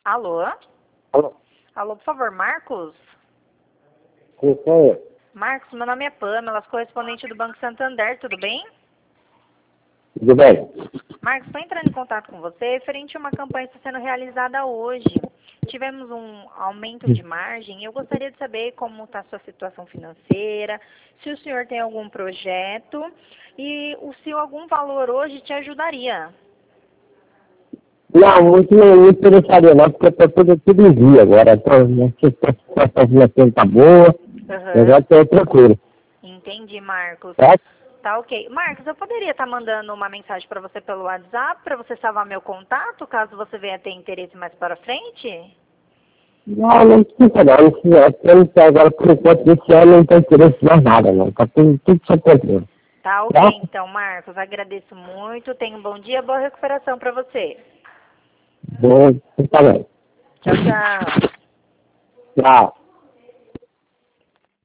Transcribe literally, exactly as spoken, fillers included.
Alô? Alô? Alô, por favor, Marcos? Quem é? Marcos, meu nome é Pamela, correspondente do Banco Santander, tudo bem? Tudo bem? Marcos, estou entrando em contato com você referente a uma campanha que está sendo realizada hoje. Tivemos um aumento de margem e eu gostaria de saber como está a sua situação financeira, se o senhor tem algum projeto e o- se algum valor hoje te ajudaria. Não, muito não me interessaria não, porque eu estou tudo, tudo em dia agora. Então, a situação financeira está boa, eu já Aham. estou tranquilo. Entendi, Marcos. Tá? Tá ok. Marcos, eu poderia estar mandando uma mensagem para você pelo WhatsApp, para você salvar meu contato, caso você venha ter interesse mais para frente? Não, não precisa não, não precisa. Eu não sei agora, por enquanto, desse ano não tem interesse em mais nada, não. Está tudo, tudo sob controle. Tá ok, Tá? então, Marcos. Agradeço muito. Tenha um bom dia, boa recuperação para você. Bom, tá bem. Tchau, tchau. Tchau.